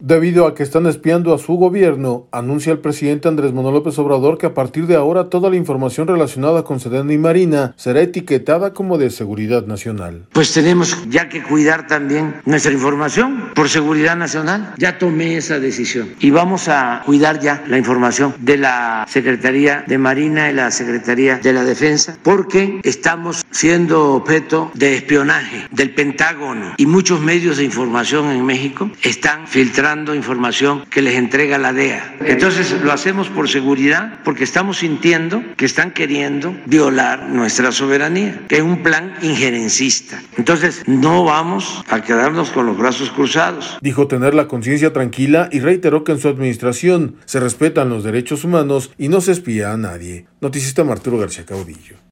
Debido a que están espiando a su gobierno, anuncia el presidente Andrés Manuel López Obrador que a partir de ahora toda la información relacionada con Sedena y Marina será etiquetada como de seguridad nacional. Pues tenemos ya que cuidar también nuestra información por seguridad nacional. Ya tomé esa decisión y vamos a cuidar ya la información de la Secretaría de Marina y la Secretaría de la Defensa, porque estamos siendo objeto de espionaje del Pentágono y muchos medios de información en México están filtrando información que les entrega la DEA. Entonces lo hacemos por seguridad, porque estamos sintiendo que están queriendo violar nuestra soberanía, que es un plan injerencista. Entonces no vamos a quedarnos con los brazos cruzados. Dijo tener la conciencia tranquila y reiteró que en su administración se respetan los derechos humanos y no se espía a nadie. Noticista Arturo García Caudillo.